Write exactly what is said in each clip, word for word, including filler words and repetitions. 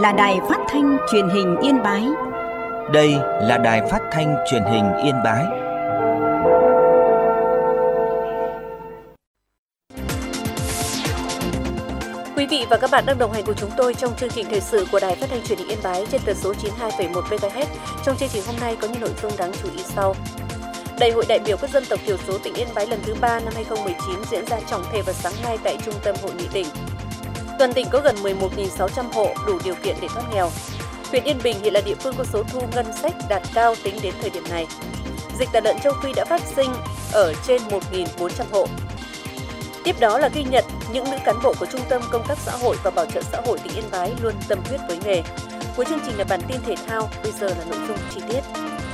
là đài phát thanh truyền hình Yên Bái. Đây là đài phát thanh truyền hình Yên Bái. Quý vị và các bạn đang đồng hành cùng chúng tôi trong chương trình thời sự của đài phát thanh truyền hình Yên Bái trên tần số chín mươi hai phẩy một mê ga héc. Trong chương trình hôm nay có những nội dung đáng chú ý sau. Đại hội đại biểu các dân tộc thiểu số tỉnh Yên Bái lần thứ ba năm hai không một chín diễn ra trọng thể vào sáng nay tại Trung tâm Hội nghị tỉnh. Toàn tỉnh có gần mười một nghìn sáu trăm hộ đủ điều kiện để thoát nghèo. Huyện Yên Bình hiện là địa phương có số thu ngân sách đạt cao tính đến thời điểm này. Dịch tả lợn châu Phi đã phát sinh ở trên một nghìn bốn trăm hộ. Tiếp đó là ghi nhận những nữ cán bộ của Trung tâm Công tác Xã hội và Bảo trợ Xã hội tỉnh Yên Bái luôn tâm huyết với nghề. Cuối chương trình là bản tin thể thao, bây giờ là nội dung chi tiết.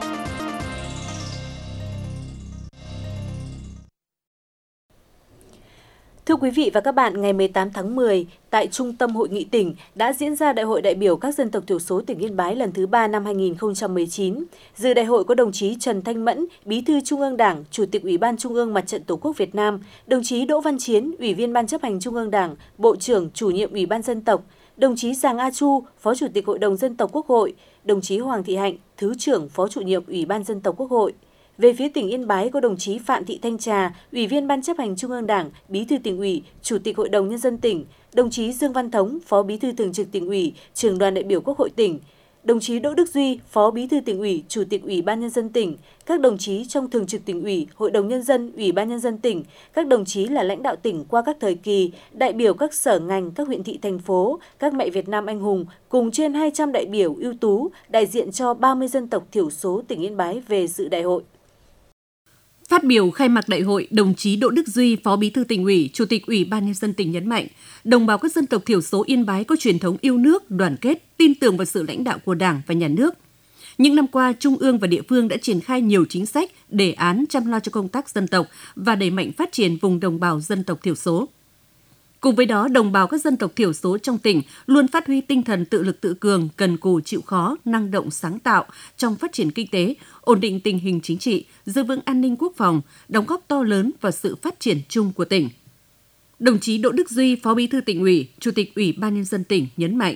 Thưa quý vị và các bạn, ngày mười tám tháng mười, tại Trung tâm Hội nghị tỉnh đã diễn ra Đại hội đại biểu các dân tộc thiểu số tỉnh Yên Bái lần thứ ba năm hai không một chín. Dự đại hội có đồng chí Trần Thanh Mẫn, Bí thư Trung ương Đảng, Chủ tịch Ủy ban Trung ương Mặt trận Tổ quốc Việt Nam, đồng chí Đỗ Văn Chiến, Ủy viên Ban chấp hành Trung ương Đảng, Bộ trưởng Chủ nhiệm Ủy ban Dân tộc, đồng chí Giàng A Chu, Phó Chủ tịch Hội đồng Dân tộc Quốc hội, đồng chí Hoàng Thị Hạnh, Thứ trưởng Phó Chủ nhiệm Ủy ban Dân tộc Quốc hội. Về phía tỉnh Yên Bái có đồng chí Phạm Thị Thanh Trà, Ủy viên Ban chấp hành Trung ương Đảng, Bí thư Tỉnh ủy, Chủ tịch Hội đồng Nhân dân tỉnh, đồng chí Dương Văn Thống, Phó Bí thư Thường trực Tỉnh ủy, Trưởng đoàn đại biểu Quốc hội tỉnh, đồng chí Đỗ Đức Duy, Phó Bí thư Tỉnh ủy, Chủ tịch Ủy ban Nhân dân tỉnh, các đồng chí trong Thường trực Tỉnh ủy, Hội đồng Nhân dân, Ủy ban Nhân dân tỉnh, các đồng chí là lãnh đạo tỉnh qua các thời kỳ, đại biểu các sở ngành, các huyện thị thành phố, các mẹ Việt Nam anh hùng, cùng trên hai trăm đại biểu ưu tú, đại diện cho ba mươi dân tộc thiểu số tỉnh Yên Bái về dự đại hội. Phát biểu khai mạc đại hội, đồng chí Đỗ Đức Duy, Phó Bí thư Tỉnh ủy, Chủ tịch Ủy ban Nhân dân tỉnh nhấn mạnh, đồng bào các dân tộc thiểu số Yên Bái có truyền thống yêu nước, đoàn kết, tin tưởng vào sự lãnh đạo của Đảng và Nhà nước. Những năm qua, Trung ương và địa phương đã triển khai nhiều chính sách, đề án chăm lo cho công tác dân tộc và đẩy mạnh phát triển vùng đồng bào dân tộc thiểu số. Cùng với đó, đồng bào các dân tộc thiểu số trong tỉnh luôn phát huy tinh thần tự lực tự cường, cần cù chịu khó, năng động sáng tạo trong phát triển kinh tế, ổn định tình hình chính trị, giữ vững an ninh quốc phòng, đóng góp to lớn vào sự phát triển chung của tỉnh. Đồng chí Đỗ Đức Duy, Phó Bí thư Tỉnh ủy, Chủ tịch Ủy ban Nhân dân tỉnh nhấn mạnh.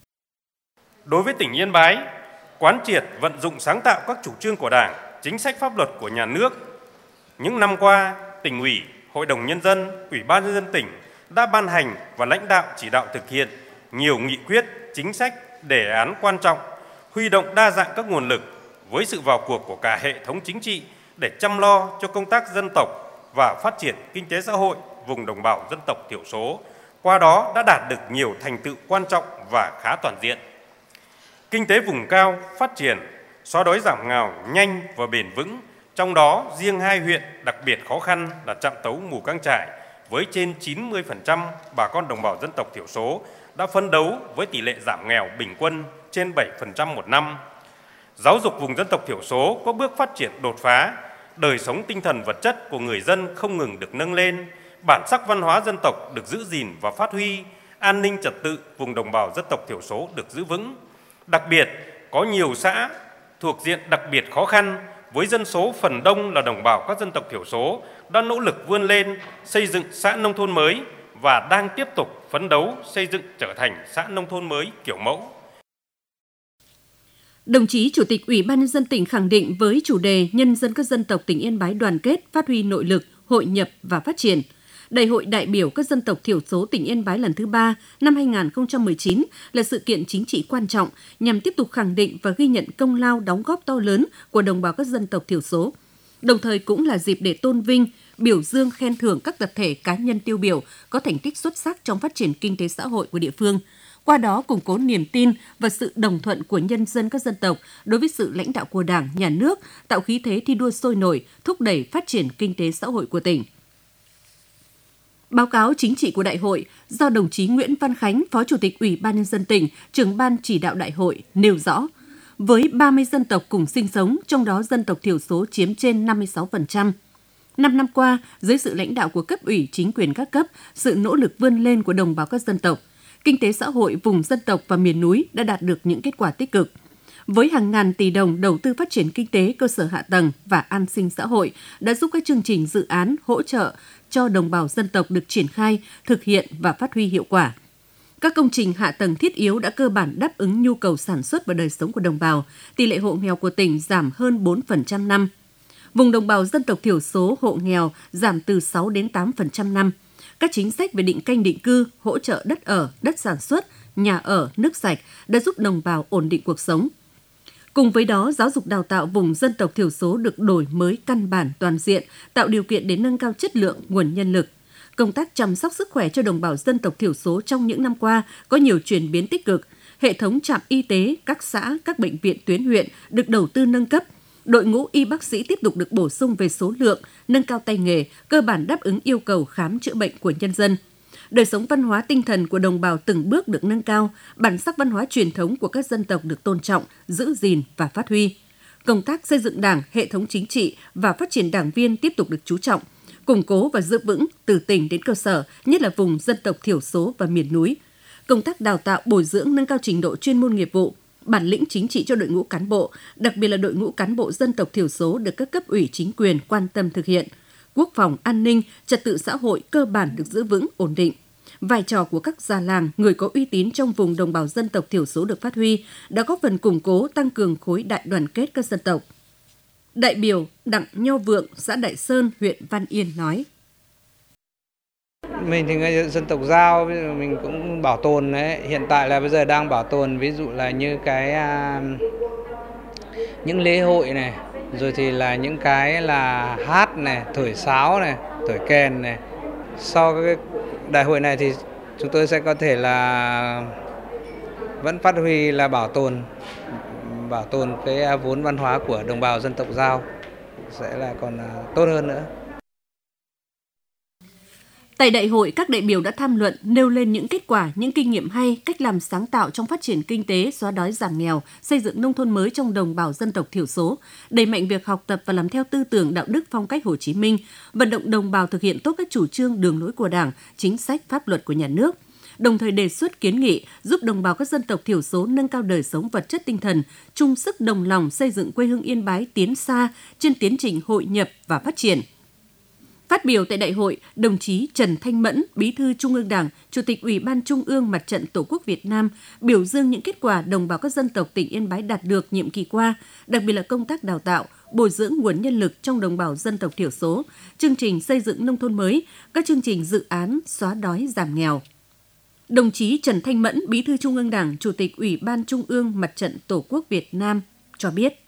Đối với tỉnh Yên Bái, quán triệt vận dụng sáng tạo các chủ trương của Đảng, chính sách pháp luật của nhà nước. Những năm qua, Tỉnh ủy, Hội đồng Nhân dân, Ủy ban Nhân dân tỉnh đã ban hành và lãnh đạo chỉ đạo thực hiện nhiều nghị quyết, chính sách, đề án quan trọng, huy động đa dạng các nguồn lực với sự vào cuộc của cả hệ thống chính trị để chăm lo cho công tác dân tộc và phát triển kinh tế xã hội vùng đồng bào dân tộc thiểu số, qua đó đã đạt được nhiều thành tựu quan trọng và khá toàn diện. Kinh tế vùng cao phát triển, xóa đói giảm nghèo nhanh và bền vững, trong đó riêng hai huyện đặc biệt khó khăn là Trạm Tấu, Mù Cang Chải với trên chín mươi phần trăm bà con đồng bào dân tộc thiểu số đã phấn đấu với tỷ lệ giảm nghèo bình quân trên bảy phần trăm một năm. Giáo dục vùng dân tộc thiểu số có bước phát triển đột phá, đời sống tinh thần vật chất của người dân không ngừng được nâng lên, bản sắc văn hóa dân tộc được giữ gìn và phát huy, an ninh trật tự vùng đồng bào dân tộc thiểu số được giữ vững. Đặc biệt, có nhiều xã thuộc diện đặc biệt khó khăn với dân số phần đông là đồng bào các dân tộc thiểu số đã nỗ lực vươn lên xây dựng xã nông thôn mới và đang tiếp tục phấn đấu xây dựng trở thành xã nông thôn mới kiểu mẫu. Đồng chí Chủ tịch Ủy ban Nhân dân tỉnh khẳng định với chủ đề nhân dân các dân tộc tỉnh Yên Bái đoàn kết, phát huy nội lực, hội nhập và phát triển, Đại hội đại biểu các dân tộc thiểu số tỉnh Yên Bái lần thứ ba năm hai không một chín là sự kiện chính trị quan trọng nhằm tiếp tục khẳng định và ghi nhận công lao đóng góp to lớn của đồng bào các dân tộc thiểu số. Đồng thời cũng là dịp để tôn vinh, biểu dương khen thưởng các tập thể cá nhân tiêu biểu có thành tích xuất sắc trong phát triển kinh tế xã hội của địa phương. Qua đó củng cố niềm tin và sự đồng thuận của nhân dân các dân tộc đối với sự lãnh đạo của Đảng, Nhà nước, tạo khí thế thi đua sôi nổi, thúc đẩy phát triển kinh tế xã hội của tỉnh. Báo cáo chính trị của đại hội do đồng chí Nguyễn Văn Khánh, Phó Chủ tịch Ủy ban Nhân dân tỉnh, trưởng ban chỉ đạo đại hội nêu rõ, với ba mươi dân tộc cùng sinh sống, trong đó dân tộc thiểu số chiếm trên năm mươi sáu phần trăm. Năm năm qua, dưới sự lãnh đạo của cấp ủy chính quyền các cấp, sự nỗ lực vươn lên của đồng bào các dân tộc, kinh tế xã hội vùng dân tộc và miền núi đã đạt được những kết quả tích cực. Với hàng ngàn tỷ đồng đầu tư phát triển kinh tế, cơ sở hạ tầng và an sinh xã hội đã giúp các chương trình dự án hỗ trợ cho đồng bào dân tộc được triển khai, thực hiện và phát huy hiệu quả. Các công trình hạ tầng thiết yếu đã cơ bản đáp ứng nhu cầu sản xuất và đời sống của đồng bào. Tỷ lệ hộ nghèo của tỉnh giảm hơn bốn phần trăm năm. Vùng đồng bào dân tộc thiểu số hộ nghèo giảm từ sáu đến tám phần trăm năm. Các chính sách về định canh định cư, hỗ trợ đất ở, đất sản xuất, nhà ở, nước sạch đã giúp đồng bào ổn định cuộc sống. Cùng với đó, giáo dục đào tạo vùng dân tộc thiểu số được đổi mới căn bản toàn diện, tạo điều kiện để nâng cao chất lượng nguồn nhân lực. Công tác chăm sóc sức khỏe cho đồng bào dân tộc thiểu số trong những năm qua có nhiều chuyển biến tích cực. Hệ thống trạm y tế, các xã, các bệnh viện tuyến huyện được đầu tư nâng cấp. Đội ngũ y bác sĩ tiếp tục được bổ sung về số lượng, nâng cao tay nghề, cơ bản đáp ứng yêu cầu khám chữa bệnh của nhân dân. Đời sống văn hóa tinh thần của đồng bào từng bước được nâng cao, bản sắc văn hóa truyền thống của các dân tộc được tôn trọng, giữ gìn và phát huy. Công tác xây dựng Đảng, hệ thống chính trị và phát triển đảng viên tiếp tục được chú trọng, củng cố và giữ vững từ tỉnh đến cơ sở, nhất là vùng dân tộc thiểu số và miền núi. Công tác đào tạo, bồi dưỡng, nâng cao trình độ chuyên môn nghiệp vụ, bản lĩnh chính trị cho đội ngũ cán bộ, đặc biệt là đội ngũ cán bộ dân tộc thiểu số được các cấp ủy chính quyền quan tâm thực hiện. Quốc phòng, an ninh, trật tự xã hội cơ bản được giữ vững, ổn định. Vai trò của các già làng, người có uy tín trong vùng đồng bào dân tộc thiểu số được phát huy, đã góp phần củng cố, tăng cường khối đại đoàn kết các dân tộc. Đại biểu Đặng Nho Vượng, xã Đại Sơn, huyện Văn Yên nói: Mình thì người dân tộc Dao, mình cũng bảo tồn đấy. Hiện tại là bây giờ đang bảo tồn, ví dụ là như cái những lễ hội này, rồi thì là những cái là hát này, thổi sáo này, thổi kèn này. Sau cái đại hội này thì chúng tôi sẽ có thể là vẫn phát huy là bảo tồn bảo tồn cái vốn văn hóa của đồng bào dân tộc Dao, sẽ là còn tốt hơn nữa. Tại đại hội, các đại biểu đã tham luận nêu lên những kết quả, những kinh nghiệm hay, cách làm sáng tạo trong phát triển kinh tế, xóa đói giảm nghèo, xây dựng nông thôn mới trong đồng bào dân tộc thiểu số, đẩy mạnh việc học tập và làm theo tư tưởng đạo đức phong cách Hồ Chí Minh, vận động đồng bào thực hiện tốt các chủ trương đường lối của Đảng, chính sách pháp luật của nhà nước. Đồng thời đề xuất kiến nghị giúp đồng bào các dân tộc thiểu số nâng cao đời sống vật chất tinh thần, chung sức đồng lòng xây dựng quê hương Yên Bái tiến xa trên tiến trình hội nhập và phát triển. Phát biểu tại đại hội, đồng chí Trần Thanh Mẫn, Bí thư Trung ương Đảng, Chủ tịch Ủy ban Trung ương Mặt trận Tổ quốc Việt Nam biểu dương những kết quả đồng bào các dân tộc tỉnh Yên Bái đạt được nhiệm kỳ qua, đặc biệt là công tác đào tạo, bồi dưỡng nguồn nhân lực trong đồng bào dân tộc thiểu số, chương trình xây dựng nông thôn mới, các chương trình dự án xóa đói giảm nghèo. Đồng chí Trần Thanh Mẫn, Bí thư Trung ương Đảng, Chủ tịch Ủy ban Trung ương Mặt trận Tổ quốc Việt Nam cho biết: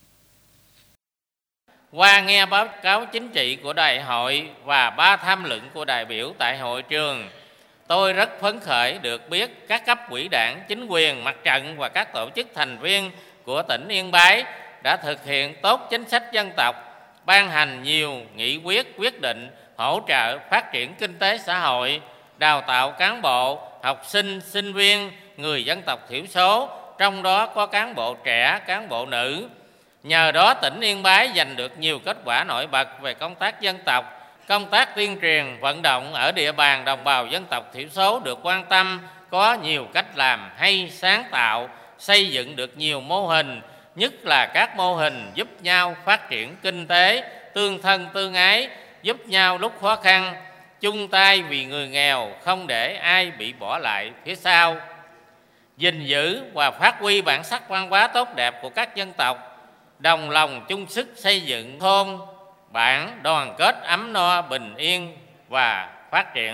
Qua nghe báo cáo chính trị của đại hội và ba tham luận của đại biểu tại hội trường, tôi rất phấn khởi được biết các cấp ủy Đảng, chính quyền, mặt trận và các tổ chức thành viên của tỉnh Yên Bái đã thực hiện tốt chính sách dân tộc, ban hành nhiều nghị quyết, quyết định hỗ trợ phát triển kinh tế xã hội, đào tạo cán bộ, học sinh, sinh viên, người dân tộc thiểu số, trong đó có cán bộ trẻ, cán bộ nữ. Nhờ đó tỉnh Yên Bái giành được nhiều kết quả nổi bật về công tác dân tộc, công tác tuyên truyền, vận động ở địa bàn đồng bào dân tộc thiểu số được quan tâm, có nhiều cách làm hay sáng tạo, xây dựng được nhiều mô hình, nhất là các mô hình giúp nhau phát triển kinh tế, tương thân tương ái, giúp nhau lúc khó khăn, chung tay vì người nghèo, không để ai bị bỏ lại phía sau. Gìn giữ và phát huy bản sắc văn hóa tốt đẹp của các dân tộc, đồng lòng chung sức xây dựng thôn, bản đoàn kết ấm no, bình yên và phát triển.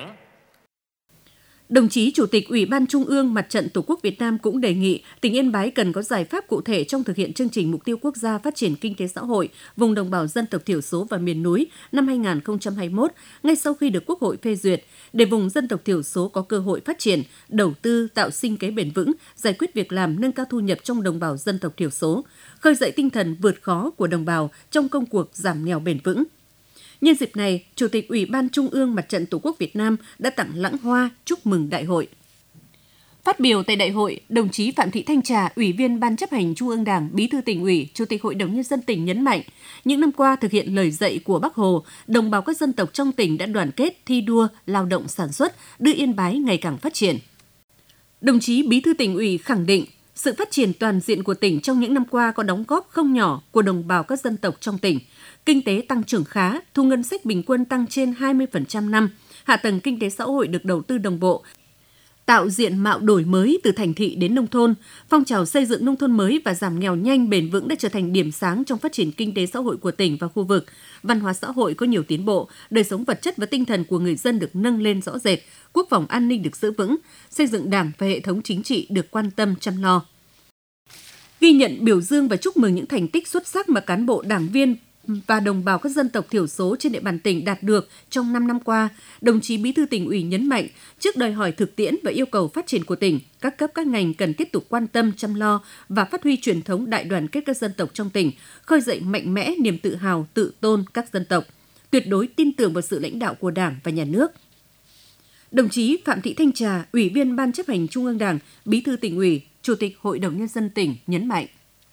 Đồng chí Chủ tịch Ủy ban Trung ương Mặt trận Tổ quốc Việt Nam cũng đề nghị tỉnh Yên Bái cần có giải pháp cụ thể trong thực hiện chương trình mục tiêu quốc gia phát triển kinh tế xã hội vùng đồng bào dân tộc thiểu số và miền núi năm hai nghìn không trăm hai mươi mốt, ngay sau khi được Quốc hội phê duyệt, để vùng dân tộc thiểu số có cơ hội phát triển, đầu tư, tạo sinh kế bền vững, giải quyết việc làm, nâng cao thu nhập trong đồng bào dân tộc thiểu số, khơi dậy tinh thần vượt khó của đồng bào trong công cuộc giảm nghèo bền vững. Nhân dịp này, Chủ tịch Ủy ban Trung ương Mặt trận Tổ quốc Việt Nam đã tặng lãng hoa chúc mừng đại hội. Phát biểu tại đại hội, đồng chí Phạm Thị Thanh Trà, Ủy viên Ban chấp hành Trung ương Đảng, Bí thư Tỉnh ủy, Chủ tịch Hội đồng Nhân dân tỉnh nhấn mạnh, những năm qua thực hiện lời dạy của Bác Hồ, đồng bào các dân tộc trong tỉnh đã đoàn kết, thi đua, lao động sản xuất, đưa Yên Bái ngày càng phát triển. Đồng chí Bí thư Tỉnh ủy khẳng định, sự phát triển toàn diện của tỉnh trong những năm qua có đóng góp không nhỏ của đồng bào các dân tộc trong tỉnh. Kinh tế tăng trưởng khá, thu ngân sách bình quân tăng trên hai mươi phần trăm năm, hạ tầng kinh tế xã hội được đầu tư đồng bộ, tạo diện mạo đổi mới từ thành thị đến nông thôn, phong trào xây dựng nông thôn mới và giảm nghèo nhanh bền vững đã trở thành điểm sáng trong phát triển kinh tế xã hội của tỉnh và khu vực. Văn hóa xã hội có nhiều tiến bộ, đời sống vật chất và tinh thần của người dân được nâng lên rõ rệt, quốc phòng an ninh được giữ vững, xây dựng Đảng và hệ thống chính trị được quan tâm chăm lo. Ghi nhận, biểu dương và chúc mừng những thành tích xuất sắc mà cán bộ, đảng viên và đồng bào các dân tộc thiểu số trên địa bàn tỉnh đạt được trong năm năm qua, đồng chí Bí thư Tỉnh ủy nhấn mạnh, trước đòi hỏi thực tiễn và yêu cầu phát triển của tỉnh, các cấp các ngành cần tiếp tục quan tâm chăm lo và phát huy truyền thống đại đoàn kết các dân tộc trong tỉnh, khơi dậy mạnh mẽ niềm tự hào, tự tôn các dân tộc, tuyệt đối tin tưởng vào sự lãnh đạo của Đảng và Nhà nước. Đồng chí Phạm Thị Thanh Trà, Ủy viên Ban Chấp hành Trung ương Đảng, Bí thư Tỉnh ủy, Chủ tịch Hội đồng Nhân dân tỉnh nhấn mạnh.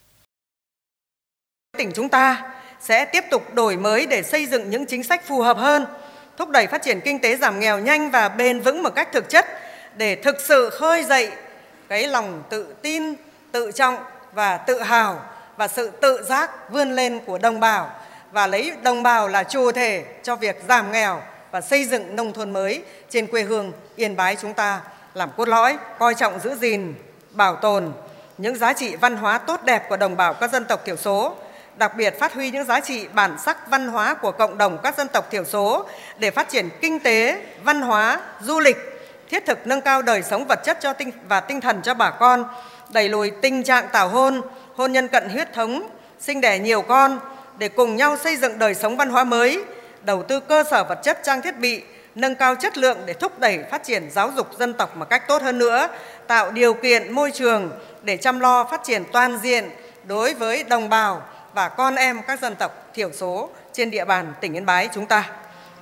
Tỉnh chúng ta sẽ tiếp tục đổi mới để xây dựng những chính sách phù hợp hơn, thúc đẩy phát triển kinh tế giảm nghèo nhanh và bền vững một cách thực chất để thực sự khơi dậy cái lòng tự tin, tự trọng và tự hào và sự tự giác vươn lên của đồng bào và lấy đồng bào là chủ thể cho việc giảm nghèo và xây dựng nông thôn mới trên quê hương Yên Bái chúng ta làm cốt lõi, coi trọng giữ gìn, bảo tồn những giá trị văn hóa tốt đẹp của đồng bào các dân tộc thiểu số, đặc biệt phát huy những giá trị bản sắc văn hóa của cộng đồng các dân tộc thiểu số để phát triển kinh tế, văn hóa, du lịch, thiết thực nâng cao đời sống vật chất cho tinh và tinh thần cho bà con, đẩy lùi tình trạng tảo hôn, hôn nhân cận huyết thống, sinh đẻ nhiều con để cùng nhau xây dựng đời sống văn hóa mới, đầu tư cơ sở vật chất trang thiết bị, nâng cao chất lượng để thúc đẩy phát triển giáo dục dân tộc một cách tốt hơn nữa, tạo điều kiện môi trường để chăm lo phát triển toàn diện đối với đồng bào và con em các dân tộc thiểu số trên địa bàn tỉnh Yên Bái chúng ta.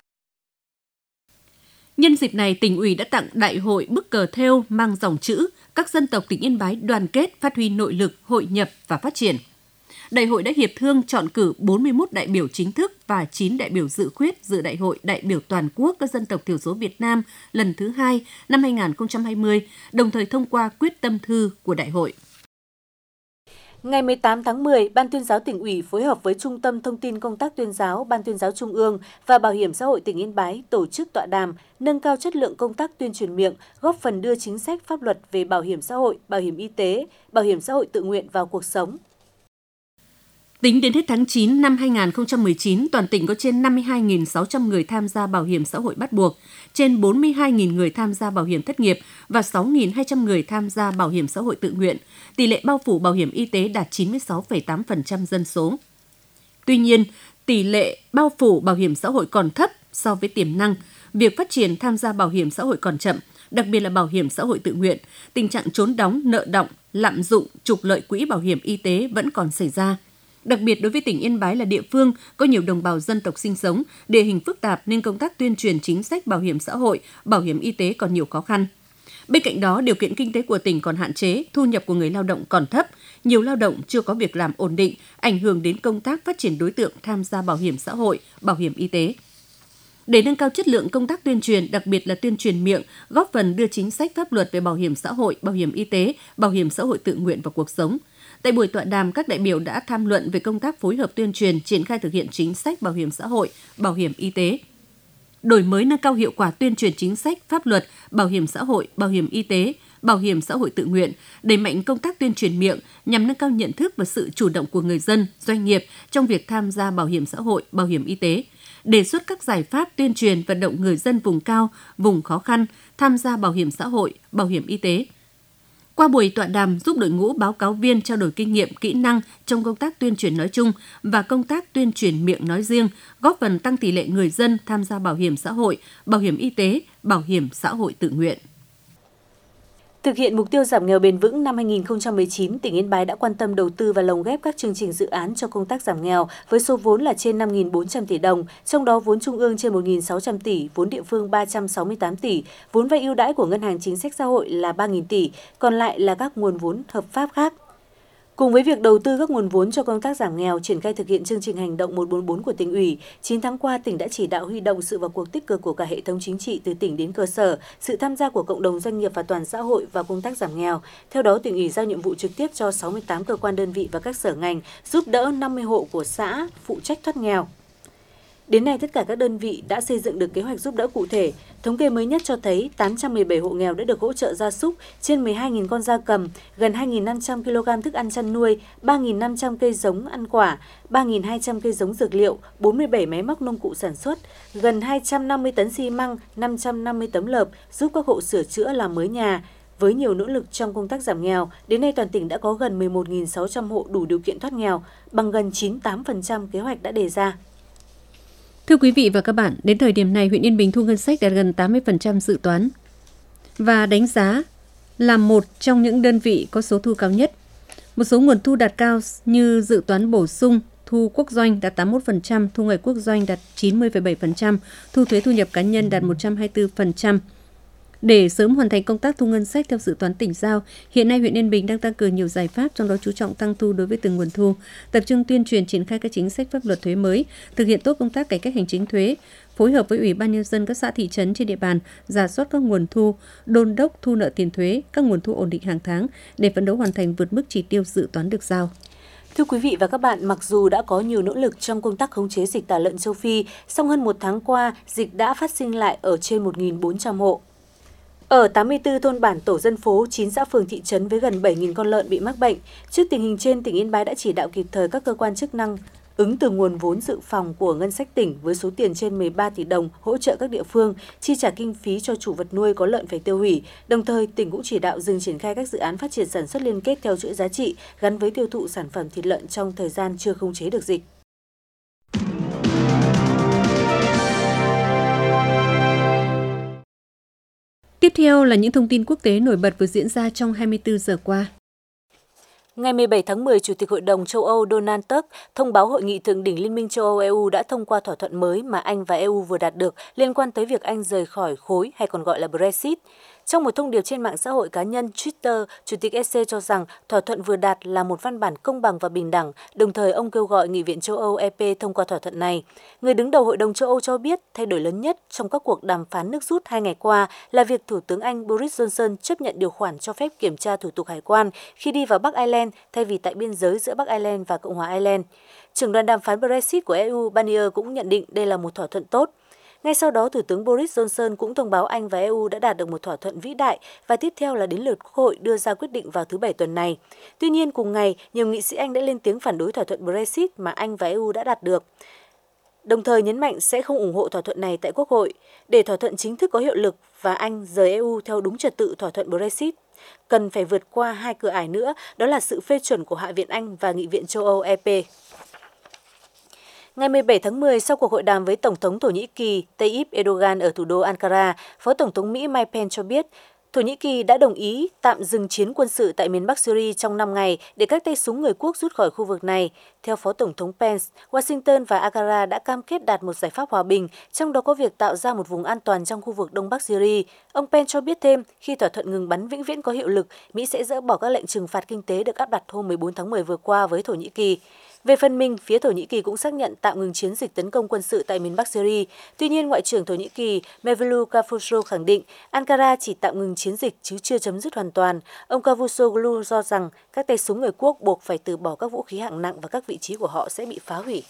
Nhân dịp này, Tỉnh ủy đã tặng đại hội bức cờ thêu mang dòng chữ các dân tộc tỉnh Yên Bái đoàn kết, phát huy nội lực, hội nhập và phát triển. Đại hội đã hiệp thương chọn cử bốn mươi mốt đại biểu chính thức và chín đại biểu dự khuyết dự Đại hội đại biểu toàn quốc các dân tộc thiểu số Việt Nam lần thứ hai năm hai nghìn không trăm hai mươi, đồng thời thông qua quyết tâm thư của đại hội. Ngày mười tám tháng mười, Ban Tuyên giáo Tỉnh ủy phối hợp với Trung tâm Thông tin Công tác Tuyên giáo, Ban Tuyên giáo Trung ương và Bảo hiểm xã hội tỉnh Yên Bái tổ chức tọa đàm nâng cao chất lượng công tác tuyên truyền miệng, góp phần đưa chính sách pháp luật về bảo hiểm xã hội, bảo hiểm y tế, bảo hiểm xã hội tự nguyện vào cuộc sống. Tính đến hết tháng chín năm hai nghìn không trăm mười chín, toàn tỉnh có trên năm mươi hai nghìn sáu trăm người tham gia bảo hiểm xã hội bắt buộc, trên bốn mươi hai nghìn người tham gia bảo hiểm thất nghiệp và sáu nghìn hai trăm người tham gia bảo hiểm xã hội tự nguyện. Tỷ lệ bao phủ bảo hiểm y tế đạt chín mươi sáu phẩy tám phần trăm dân số. Tuy nhiên, tỷ lệ bao phủ bảo hiểm xã hội còn thấp so với tiềm năng. Việc phát triển tham gia bảo hiểm xã hội còn chậm, đặc biệt là bảo hiểm xã hội tự nguyện. Tình trạng trốn đóng, nợ đọng, lạm dụng, trục lợi quỹ bảo hiểm y tế vẫn còn xảy ra. Đặc biệt đối với tỉnh Yên Bái là địa phương có nhiều đồng bào dân tộc sinh sống, địa hình phức tạp nên công tác tuyên truyền chính sách bảo hiểm xã hội, bảo hiểm y tế còn nhiều khó khăn. Bên cạnh đó, điều kiện kinh tế của tỉnh còn hạn chế, thu nhập của người lao động còn thấp, nhiều lao động chưa có việc làm ổn định, ảnh hưởng đến công tác phát triển đối tượng tham gia bảo hiểm xã hội, bảo hiểm y tế. Để nâng cao chất lượng công tác tuyên truyền, đặc biệt là tuyên truyền miệng, góp phần đưa chính sách pháp luật về bảo hiểm xã hội, bảo hiểm y tế, bảo hiểm xã hội tự nguyện vào cuộc sống. Tại buổi tọa đàm, các đại biểu đã tham luận về công tác phối hợp tuyên truyền, triển khai thực hiện chính sách bảo hiểm xã hội, bảo hiểm y tế. Đổi mới nâng cao hiệu quả tuyên truyền chính sách, pháp luật, bảo hiểm xã hội, bảo hiểm y tế, bảo hiểm xã hội tự nguyện, đẩy mạnh công tác tuyên truyền miệng nhằm nâng cao nhận thức và sự chủ động của người dân, doanh nghiệp trong việc tham gia bảo hiểm xã hội, bảo hiểm y tế. Đề xuất các giải pháp tuyên truyền vận động người dân vùng cao, vùng khó khăn tham gia bảo hiểm xã hội, bảo hiểm y tế. Qua buổi tọa đàm giúp đội ngũ báo cáo viên trao đổi kinh nghiệm, kỹ năng trong công tác tuyên truyền nói chung và công tác tuyên truyền miệng nói riêng, góp phần tăng tỷ lệ người dân tham gia bảo hiểm xã hội, bảo hiểm y tế, bảo hiểm xã hội tự nguyện. Thực hiện mục tiêu giảm nghèo bền vững năm hai nghìn không trăm mười chín, tỉnh Yên Bái đã quan tâm đầu tư và lồng ghép các chương trình dự án cho công tác giảm nghèo với số vốn là trên năm nghìn bốn trăm tỷ đồng, trong đó vốn trung ương trên một nghìn sáu trăm tỷ, vốn địa phương ba trăm sáu mươi tám tỷ, vốn vay ưu đãi của Ngân hàng Chính sách Xã hội là ba nghìn tỷ, còn lại là các nguồn vốn hợp pháp khác. Cùng với việc đầu tư các nguồn vốn cho công tác giảm nghèo, triển khai thực hiện chương trình hành động một bốn bốn của tỉnh ủy, chín tháng qua tỉnh đã chỉ đạo huy động sự vào cuộc tích cực của cả hệ thống chính trị từ tỉnh đến cơ sở, sự tham gia của cộng đồng doanh nghiệp và toàn xã hội vào công tác giảm nghèo. Theo đó, tỉnh ủy giao nhiệm vụ trực tiếp cho sáu mươi tám cơ quan đơn vị và các sở ngành giúp đỡ năm mươi hộ của xã phụ trách thoát nghèo. Đến nay, tất cả các đơn vị đã xây dựng được kế hoạch giúp đỡ cụ thể. Thống kê mới nhất cho thấy tám trăm mười bảy hộ nghèo đã được hỗ trợ gia súc, trên mười hai nghìn con gia cầm, gần hai nghìn năm trăm ki lô gam thức ăn chăn nuôi, ba nghìn năm trăm cây giống ăn quả, ba nghìn hai trăm cây giống dược liệu, bốn mươi bảy máy móc nông cụ sản xuất, gần hai trăm năm mươi tấn xi măng, năm trăm năm mươi tấm lợp giúp các hộ sửa chữa làm mới nhà. Với nhiều nỗ lực trong công tác giảm nghèo, đến nay toàn tỉnh đã có gần mười một nghìn sáu trăm hộ đủ điều kiện thoát nghèo, bằng gần chín mươi tám phần trăm kế hoạch đã đề ra. Thưa quý vị và các bạn, đến thời điểm này, huyện Yên Bình thu ngân sách đạt gần tám mươi phần trăm dự toán và đánh giá là một trong những đơn vị có số thu cao nhất. Một số nguồn thu đạt cao như dự toán bổ sung, thu quốc doanh đạt tám mươi mốt phần trăm, thu ngoài quốc doanh đạt chín mươi phẩy bảy phần trăm, thu thuế thu nhập cá nhân đạt một trăm hai mươi tư phần trăm. Để sớm hoàn thành công tác thu ngân sách theo dự toán tỉnh giao, hiện nay huyện Yên Bình đang tăng cường nhiều giải pháp, trong đó chú trọng tăng thu đối với từng nguồn thu, tập trung tuyên truyền triển khai các chính sách pháp luật thuế mới, thực hiện tốt công tác cải cách hành chính thuế, phối hợp với Ủy ban Nhân dân các xã thị trấn trên địa bàn, rà soát các nguồn thu, đôn đốc thu nợ tiền thuế, các nguồn thu ổn định hàng tháng để phấn đấu hoàn thành vượt mức chỉ tiêu dự toán được giao. Thưa quý vị và các bạn, mặc dù đã có nhiều nỗ lực trong công tác khống chế dịch tả lợn châu Phi, song hơn một tháng qua, dịch đã phát sinh lại ở trên một nghìn bốn trăm hộ. Ở tám mươi tư thôn bản tổ dân phố, chín xã phường thị trấn với gần bảy nghìn con lợn bị mắc bệnh. Trước tình hình trên, tỉnh Yên Bái đã chỉ đạo kịp thời các cơ quan chức năng ứng từ nguồn vốn dự phòng của ngân sách tỉnh với số tiền trên mười ba tỷ đồng hỗ trợ các địa phương chi trả kinh phí cho chủ vật nuôi có lợn phải tiêu hủy. Đồng thời, tỉnh cũng chỉ đạo dừng triển khai các dự án phát triển sản xuất liên kết theo chuỗi giá trị gắn với tiêu thụ sản phẩm thịt lợn trong thời gian chưa khống chế được dịch. Tiếp theo là những thông tin quốc tế nổi bật vừa diễn ra trong hai mươi tư giờ qua. Ngày mười bảy tháng mười, Chủ tịch Hội đồng châu Âu Donald Tusk thông báo Hội nghị Thượng đỉnh Liên minh châu Âu-e u đã thông qua thỏa thuận mới mà Anh và e u vừa đạt được liên quan tới việc Anh rời khỏi khối hay còn gọi là Brexit. Trong một thông điệp trên mạng xã hội cá nhân Twitter, Chủ tịch e xê cho rằng thỏa thuận vừa đạt là một văn bản công bằng và bình đẳng, đồng thời ông kêu gọi Nghị viện châu Âu e pê thông qua thỏa thuận này. Người đứng đầu Hội đồng châu Âu cho biết thay đổi lớn nhất trong các cuộc đàm phán nước rút hai ngày qua là việc Thủ tướng Anh Boris Johnson chấp nhận điều khoản cho phép kiểm tra thủ tục hải quan khi đi vào Bắc Ireland thay vì tại biên giới giữa Bắc Ireland và Cộng hòa Ireland. Trưởng đoàn đàm phán Brexit của e u Barnier cũng nhận định đây là một thỏa thuận tốt. Ngay sau đó, Thủ tướng Boris Johnson cũng thông báo Anh và e u đã đạt được một thỏa thuận vĩ đại và tiếp theo là đến lượt Quốc hội đưa ra quyết định vào thứ Bảy tuần này. Tuy nhiên, cùng ngày, nhiều nghị sĩ Anh đã lên tiếng phản đối thỏa thuận Brexit mà Anh và e u đã đạt được, đồng thời nhấn mạnh sẽ không ủng hộ thỏa thuận này tại Quốc hội. Để thỏa thuận chính thức có hiệu lực và Anh rời e u theo đúng trật tự thỏa thuận Brexit, cần phải vượt qua hai cửa ải nữa, đó là sự phê chuẩn của Hạ viện Anh và Nghị viện châu Âu e pê. Ngày mười bảy tháng mười, sau cuộc hội đàm với Tổng thống Thổ Nhĩ Kỳ Tayyip Erdogan ở thủ đô Ankara, Phó Tổng thống Mỹ Mike Pence cho biết Thổ Nhĩ Kỳ đã đồng ý tạm dừng chiến quân sự tại miền Bắc Syria trong năm ngày để các tay súng người quốc rút khỏi khu vực này. Theo Phó Tổng thống Pence, Washington và Ankara đã cam kết đạt một giải pháp hòa bình, trong đó có việc tạo ra một vùng an toàn trong khu vực Đông Bắc Syria. Ông Pence cho biết thêm, khi thỏa thuận ngừng bắn vĩnh viễn có hiệu lực, Mỹ sẽ dỡ bỏ các lệnh trừng phạt kinh tế được áp đặt hôm mười bốn tháng mười vừa qua với Thổ Nhĩ Kỳ. Về phần mình, phía Thổ Nhĩ Kỳ cũng xác nhận tạm ngừng chiến dịch tấn công quân sự tại miền Bắc Syria. Tuy nhiên, Ngoại trưởng Thổ Nhĩ Kỳ Mevlut Cavusoglu khẳng định Ankara chỉ tạm ngừng chiến dịch chứ chưa chấm dứt hoàn toàn. Ông Cavusoglu cho rằng các tay súng người quốc buộc phải từ bỏ các vũ khí hạng nặng và các vị trí của họ sẽ bị phá hủy.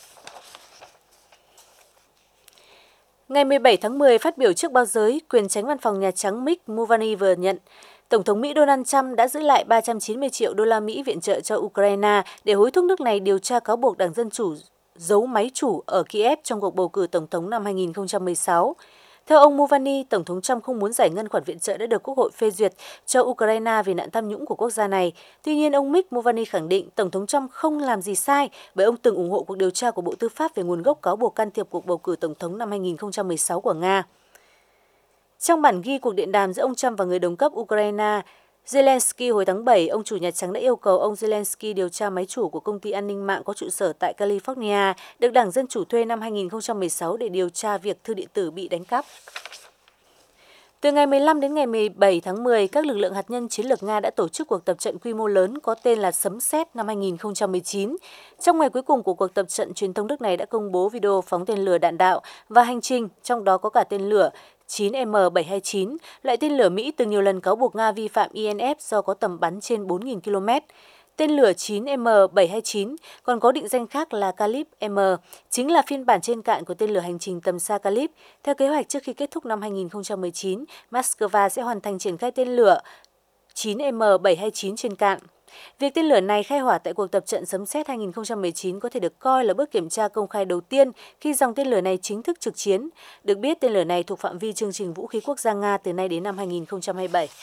Ngày mười bảy tháng mười, phát biểu trước báo giới, quyền tránh văn phòng Nhà Trắng Mick Mulvaney vừa nhận Tổng thống Mỹ Donald Trump đã giữ lại ba trăm chín mươi triệu đô la Mỹ viện trợ cho Ukraine để hối thúc nước này điều tra cáo buộc Đảng Dân Chủ giấu máy chủ ở Kiev trong cuộc bầu cử Tổng thống năm hai nghìn không trăm mười sáu. Theo ông Mulvaney, Tổng thống Trump không muốn giải ngân khoản viện trợ đã được Quốc hội phê duyệt cho Ukraine vì nạn tham nhũng của quốc gia này. Tuy nhiên, ông Mick Mulvaney khẳng định Tổng thống Trump không làm gì sai bởi ông từng ủng hộ cuộc điều tra của Bộ Tư pháp về nguồn gốc cáo buộc can thiệp cuộc bầu cử Tổng thống năm hai nghìn không trăm mười sáu của Nga. Trong bản ghi cuộc điện đàm giữa ông Trump và người đồng cấp Ukraine Zelensky hồi tháng bảy, ông chủ Nhà Trắng đã yêu cầu ông Zelensky điều tra máy chủ của công ty an ninh mạng có trụ sở tại California, được Đảng Dân Chủ thuê năm hai nghìn không trăm mười sáu để điều tra việc thư điện tử bị đánh cắp. Từ ngày mười lăm đến ngày mười bảy tháng mười, các lực lượng hạt nhân chiến lược Nga đã tổ chức cuộc tập trận quy mô lớn có tên là Sấm sét năm hai nghìn không trăm mười chín. Trong ngày cuối cùng của cuộc tập trận, truyền thông nước này đã công bố video phóng tên lửa đạn đạo và hành trình, trong đó có cả tên lửa chín M bảy hai chín, loại tên lửa Mỹ từng nhiều lần cáo buộc Nga vi phạm I N F do có tầm bắn trên bốn nghìn ki lô mét. Tên lửa chín M bảy hai chín còn có định danh khác là Kalib M, chính là phiên bản trên cạn của tên lửa hành trình tầm xa Kalib. Theo kế hoạch, trước khi kết thúc năm hai nghìn không trăm mười chín, Moscow sẽ hoàn thành triển khai tên lửa chín M bảy hai chín trên cạn. Việc tên lửa này khai hỏa tại cuộc tập trận sấm sét hai nghìn không trăm mười chín có thể được coi là bước kiểm tra công khai đầu tiên khi dòng tên lửa này chính thức trực chiến. Được biết, tên lửa này thuộc phạm vi chương trình vũ khí quốc gia Nga từ nay đến năm hai nghìn không trăm hai mươi bảy.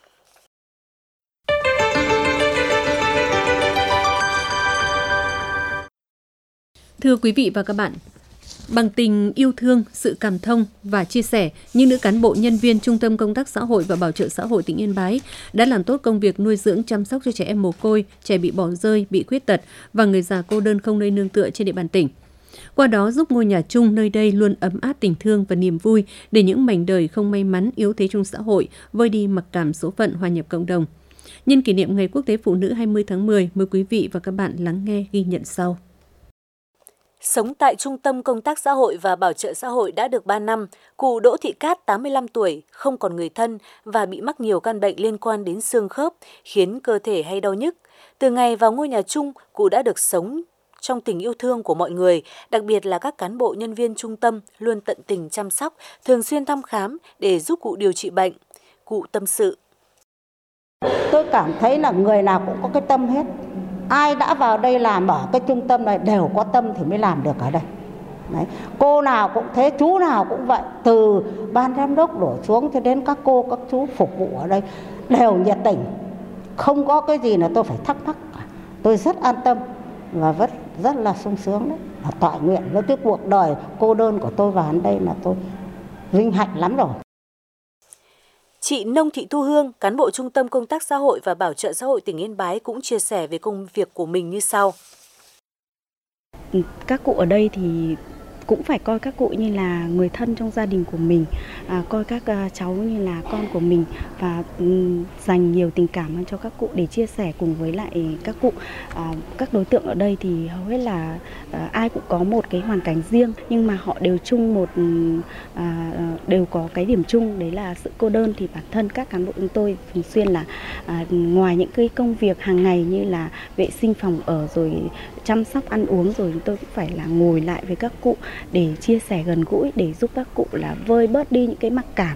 Thưa quý vị và các bạn, bằng tình yêu thương, sự cảm thông và chia sẻ, những nữ cán bộ nhân viên Trung tâm Công tác Xã hội và Bảo trợ Xã hội tỉnh Yên Bái đã làm tốt công việc nuôi dưỡng chăm sóc cho trẻ em mồ côi, trẻ bị bỏ rơi, bị khuyết tật và người già cô đơn không nơi nương tựa trên địa bàn tỉnh. Qua đó giúp ngôi nhà chung nơi đây luôn ấm áp tình thương và niềm vui để những mảnh đời không may mắn, yếu thế trong xã hội vơi đi mặc cảm số phận, hòa nhập cộng đồng. Nhân kỷ niệm Ngày Quốc tế Phụ nữ hai mươi tháng mười, mời quý vị và các bạn lắng nghe ghi nhận sau. Sống tại Trung tâm Công tác Xã hội và Bảo trợ Xã hội đã được ba năm, cụ Đỗ Thị Cát, tám mươi lăm tuổi, không còn người thân và bị mắc nhiều căn bệnh liên quan đến xương khớp, khiến cơ thể hay đau nhức. Từ ngày vào ngôi nhà chung, cụ đã được sống trong tình yêu thương của mọi người, đặc biệt là các cán bộ nhân viên trung tâm luôn tận tình chăm sóc, thường xuyên thăm khám để giúp cụ điều trị bệnh. Cụ tâm sự. Tôi cảm thấy là người nào cũng có cái tâm hết. Ai đã vào đây làm ở cái trung tâm này đều có tâm thì mới làm được ở đây. Đấy. Cô nào cũng thế, chú nào cũng vậy. Từ ban giám đốc đổ xuống cho đến các cô, các chú phục vụ ở đây đều nhiệt tình. Không có cái gì là tôi phải thắc mắc cả. Tôi rất an tâm và rất, rất là sung sướng đấy. Là tọa nguyện với cái cuộc đời cô đơn của tôi vào đây là tôi vinh hạnh lắm rồi. Chị Nông Thị Thu Hương, cán bộ Trung tâm Công tác Xã hội và Bảo trợ Xã hội tỉnh Yên Bái cũng chia sẻ về công việc của mình như sau. Các cụ ở đây thì cũng phải coi các cụ như là người thân trong gia đình của mình, à, coi các uh, cháu như là con của mình và um, dành nhiều tình cảm cho các cụ để chia sẻ cùng với lại các cụ. À, các đối tượng ở đây thì hầu hết là uh, ai cũng có một cái hoàn cảnh riêng, nhưng mà họ đều chung một uh, đều có cái điểm chung, đấy là sự cô đơn. Thì bản thân các cán bộ chúng tôi thường xuyên là uh, ngoài những cái công việc hàng ngày như là vệ sinh phòng ở rồi chăm sóc ăn uống, rồi chúng tôi cũng phải là ngồi lại với các cụ để chia sẻ gần gũi, để giúp các cụ là vơi bớt đi những cái mặc cảm.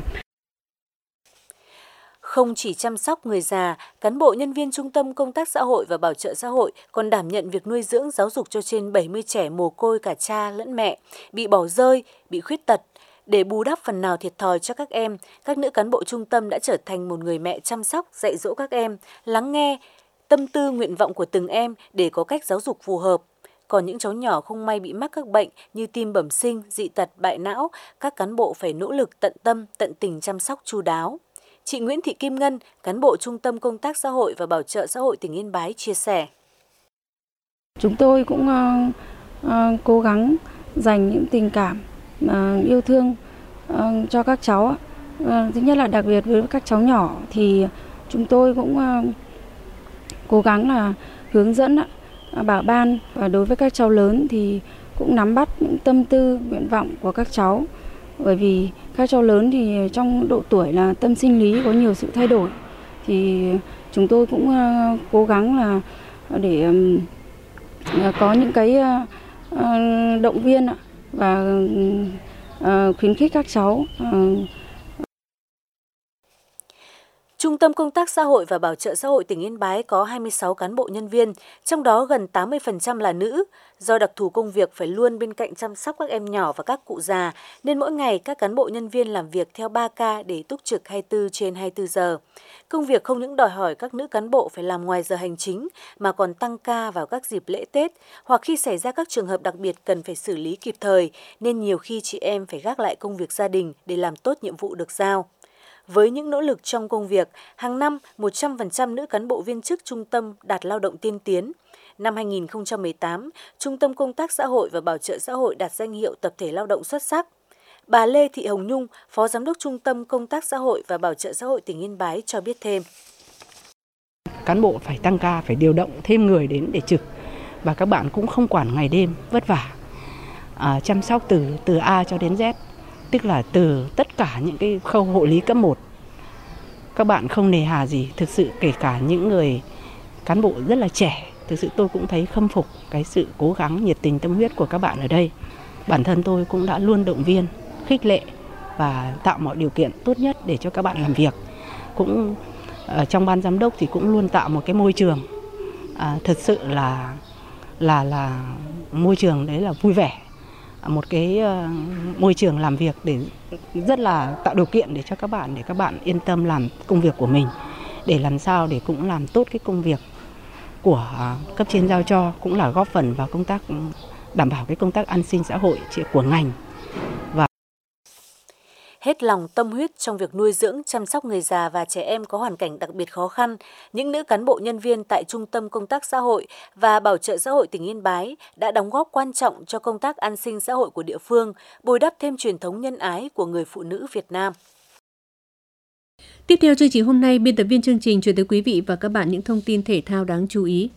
Không chỉ chăm sóc người già, cán bộ nhân viên Trung tâm Công tác Xã hội và Bảo trợ Xã hội còn đảm nhận việc nuôi dưỡng giáo dục cho trên bảy mươi trẻ mồ côi cả cha lẫn mẹ, bị bỏ rơi, bị khuyết tật. Để bù đắp phần nào thiệt thòi cho các em, các nữ cán bộ trung tâm đã trở thành một người mẹ chăm sóc, dạy dỗ các em, lắng nghe tâm tư nguyện vọng của từng em để có cách giáo dục phù hợp. Còn những cháu nhỏ không may bị mắc các bệnh như tim bẩm sinh, dị tật, bại não, các cán bộ phải nỗ lực tận tâm, tận tình chăm sóc chu đáo. Chị Nguyễn Thị Kim Ngân, cán bộ Trung tâm Công tác Xã hội và Bảo trợ Xã hội tỉnh Yên Bái chia sẻ. Chúng tôi cũng uh, uh, cố gắng dành những tình cảm, uh, yêu thương uh, cho các cháu. Uh, thứ nhất là đặc biệt với các cháu nhỏ thì chúng tôi cũng uh, cố gắng là hướng dẫn, bảo ban, và đối với các cháu lớn thì cũng nắm bắt những tâm tư, nguyện vọng của các cháu. Bởi vì các cháu lớn thì trong độ tuổi là tâm sinh lý có nhiều sự thay đổi, thì chúng tôi cũng uh, cố gắng là để um, có những cái uh, động viên và uh, khuyến khích các cháu. Uh, Trung tâm Công tác Xã hội và Bảo trợ Xã hội tỉnh Yên Bái có hai mươi sáu cán bộ nhân viên, trong đó gần tám mươi phần trăm là nữ. Do đặc thù công việc phải luôn bên cạnh chăm sóc các em nhỏ và các cụ già, nên mỗi ngày các cán bộ nhân viên làm việc theo ba ca để túc trực hai mươi tư trên hai mươi tư giờ. Công việc không những đòi hỏi các nữ cán bộ phải làm ngoài giờ hành chính, mà còn tăng ca vào các dịp lễ Tết, hoặc khi xảy ra các trường hợp đặc biệt cần phải xử lý kịp thời, nên nhiều khi chị em phải gác lại công việc gia đình để làm tốt nhiệm vụ được giao. Với những nỗ lực trong công việc, hàng năm một trăm phần trăm nữ cán bộ viên chức trung tâm đạt lao động tiên tiến. Năm hai nghìn không trăm mười tám, Trung tâm Công tác Xã hội và Bảo trợ Xã hội đạt danh hiệu tập thể lao động xuất sắc. Bà Lê Thị Hồng Nhung, Phó Giám đốc Trung tâm Công tác Xã hội và Bảo trợ Xã hội tỉnh Yên Bái cho biết thêm. Cán bộ phải tăng ca, phải điều động thêm người đến để trực, và các bạn cũng không quản ngày đêm vất vả, à, chăm sóc từ từ A cho đến Z. Tức là từ tất cả những cái khâu hộ lý cấp một. Các bạn không nề hà gì, thực sự kể cả những người cán bộ rất là trẻ. Thực sự tôi cũng thấy khâm phục cái sự cố gắng, nhiệt tình, tâm huyết của các bạn ở đây. Bản thân tôi cũng đã luôn động viên, khích lệ và tạo mọi điều kiện tốt nhất để cho các bạn làm việc. Cũng ở trong ban giám đốc thì cũng luôn tạo một cái môi trường à, thật sự là là là môi trường đấy là vui vẻ, một cái uh, môi trường làm việc để rất là tạo điều kiện để cho các bạn để các bạn yên tâm làm công việc của mình, để làm sao để cũng làm tốt cái công việc của uh, cấp trên giao cho, cũng là góp phần vào công tác đảm bảo cái công tác an sinh xã hội của ngành. Và hết lòng tâm huyết trong việc nuôi dưỡng, chăm sóc người già và trẻ em có hoàn cảnh đặc biệt khó khăn, những nữ cán bộ nhân viên tại Trung tâm Công tác Xã hội và Bảo trợ Xã hội tỉnh Yên Bái đã đóng góp quan trọng cho công tác an sinh xã hội của địa phương, bồi đắp thêm truyền thống nhân ái của người phụ nữ Việt Nam. Tiếp theo chương trình hôm nay, biên tập viên chương trình chuyển tới quý vị và các bạn những thông tin thể thao đáng chú ý.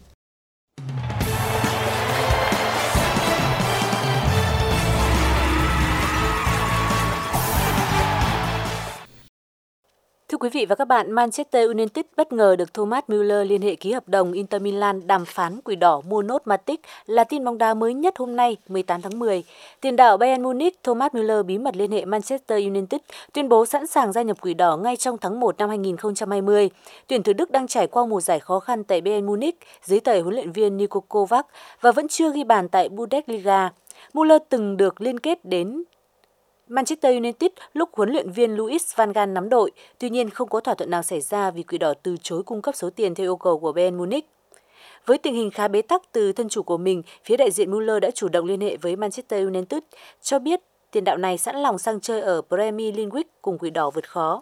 Thưa quý vị và các bạn, Manchester United bất ngờ được Thomas Müller liên hệ ký hợp đồng Inter Milan đàm phán Quỷ đỏ mua nốt Matic là tin bóng đá mới nhất hôm nay, mười tám tháng mười. Tiền đạo Bayern Munich Thomas Müller bí mật liên hệ Manchester United, tuyên bố sẵn sàng gia nhập Quỷ đỏ ngay trong tháng một năm hai nghìn không trăm hai mươi. Tuyển thủ Đức đang trải qua mùa giải khó khăn tại Bayern Munich dưới tay huấn luyện viên Niko Kovac và vẫn chưa ghi bàn tại Bundesliga. Müller từng được liên kết đến Manchester United lúc huấn luyện viên Louis van Gaal nắm đội, tuy nhiên không có thỏa thuận nào xảy ra vì Quỷ đỏ từ chối cung cấp số tiền theo yêu cầu của Bayern Munich. Với tình hình khá bế tắc từ thân chủ của mình, phía đại diện Müller đã chủ động liên hệ với Manchester United, cho biết tiền đạo này sẵn lòng sang chơi ở Premier League cùng Quỷ đỏ vượt khó.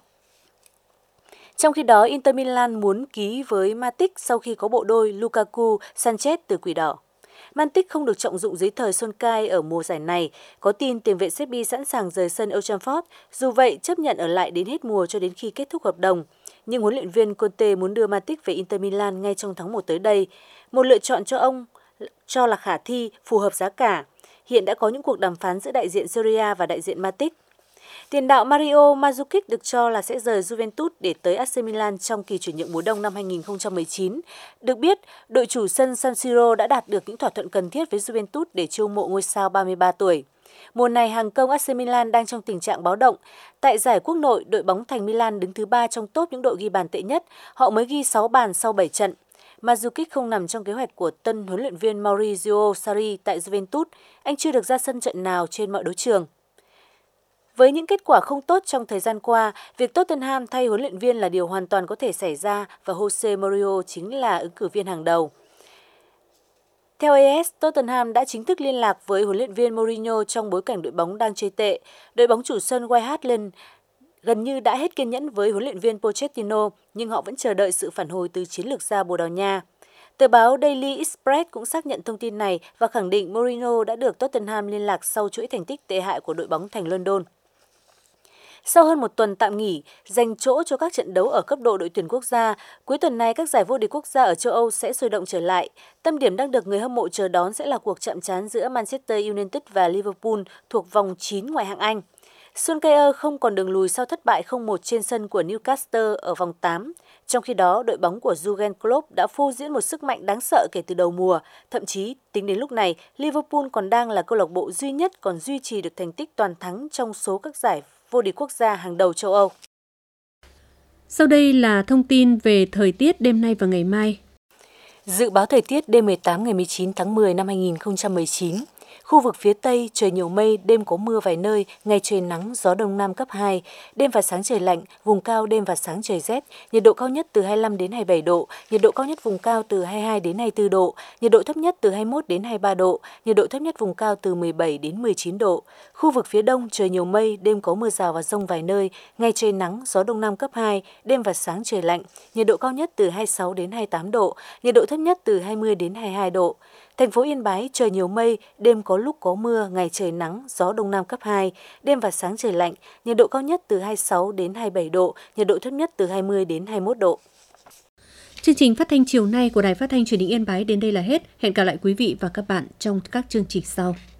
Trong khi đó, Inter Milan muốn ký với Matic sau khi có bộ đôi Lukaku, Sanchez từ Quỷ đỏ. Matic không được trọng dụng dưới thời Solskjaer ở mùa giải này, có tin tiền vệ Serbia sẵn sàng rời sân Old Trafford, dù vậy chấp nhận ở lại đến hết mùa cho đến khi kết thúc hợp đồng. Nhưng huấn luyện viên Conte muốn đưa Matic về Inter Milan ngay trong tháng một tới đây, một lựa chọn cho ông cho là khả thi, phù hợp giá cả. Hiện đã có những cuộc đàm phán giữa đại diện Serie và đại diện Matic. Tiền đạo Mario Mandzukic được cho là sẽ rời Juventus để tới a xê Milan trong kỳ chuyển nhượng mùa đông năm hai nghìn không trăm mười chín. Được biết, đội chủ sân San Siro đã đạt được những thỏa thuận cần thiết với Juventus để chiêu mộ ngôi sao ba mươi ba tuổi. Mùa này, hàng công a xê Milan đang trong tình trạng báo động. Tại giải quốc nội, đội bóng thành Milan đứng thứ ba trong top những đội ghi bàn tệ nhất. Họ mới ghi sáu bàn sau bảy trận. Mandzukic không nằm trong kế hoạch của tân huấn luyện viên Maurizio Sarri tại Juventus. Anh chưa được ra sân trận nào trên mọi đấu trường. Với những kết quả không tốt trong thời gian qua, việc Tottenham thay huấn luyện viên là điều hoàn toàn có thể xảy ra và Jose Mourinho chính là ứng cử viên hàng đầu. Theo a ét, Tottenham đã chính thức liên lạc với huấn luyện viên Mourinho trong bối cảnh đội bóng đang chơi tệ. Đội bóng chủ sân White Hart Lane gần như đã hết kiên nhẫn với huấn luyện viên Pochettino, nhưng họ vẫn chờ đợi sự phản hồi từ chiến lược gia Bồ Đào Nha. Tờ báo Daily Express cũng xác nhận thông tin này và khẳng định Mourinho đã được Tottenham liên lạc sau chuỗi thành tích tệ hại của đội bóng thành London. Sau hơn một tuần tạm nghỉ, dành chỗ cho các trận đấu ở cấp độ đội tuyển quốc gia, cuối tuần này các giải vô địch quốc gia ở châu Âu sẽ sôi động trở lại. Tâm điểm đang được người hâm mộ chờ đón sẽ là cuộc chạm trán giữa Manchester United và Liverpool thuộc vòng chín ngoại hạng Anh. Solskjaer không còn đường lùi sau thất bại không một trên sân của Newcastle ở vòng tám. Trong khi đó, đội bóng của Jurgen Klopp đã phô diễn một sức mạnh đáng sợ kể từ đầu mùa. Thậm chí, tính đến lúc này, Liverpool còn đang là câu lạc bộ duy nhất còn duy trì được thành tích toàn thắng trong số các giải vô địch quốc gia hàng đầu châu Âu. Sau đây là thông tin về thời tiết đêm nay và ngày mai. Dự báo thời tiết đêm mười tám ngày mười chín tháng mười năm hai nghìn không trăm mười chín. Khu vực phía Tây trời nhiều mây, đêm có mưa vài nơi, ngày trời nắng, gió đông nam cấp hai, đêm và sáng trời lạnh, vùng cao đêm và sáng trời rét, nhiệt độ cao nhất từ hai mươi lăm đến hai mươi bảy độ, nhiệt độ cao nhất vùng cao từ hai mươi hai đến hai mươi tư độ, nhiệt độ thấp nhất từ hai mươi mốt đến hai mươi ba độ, nhiệt độ thấp nhất vùng cao từ mười bảy đến mười chín độ. Khu vực phía Đông trời nhiều mây, đêm có mưa rào và dông vài nơi, ngày trời nắng, gió đông nam cấp hai, đêm và sáng trời lạnh, nhiệt độ cao nhất từ hai mươi sáu đến hai mươi tám độ, nhiệt độ thấp nhất từ hai mươi đến hai mươi hai độ. Thành phố Yên Bái trời nhiều mây, đêm có lúc có mưa, ngày trời nắng, gió đông nam cấp hai, đêm và sáng trời lạnh, nhiệt độ cao nhất từ hai mươi sáu đến hai mươi bảy độ, nhiệt độ thấp nhất từ hai mươi đến hai mươi mốt độ. Chương trình phát thanh chiều nay của Đài Phát thanh Truyền hình Yên Bái đến đây là hết. Hẹn gặp lại quý vị và các bạn trong các chương trình sau.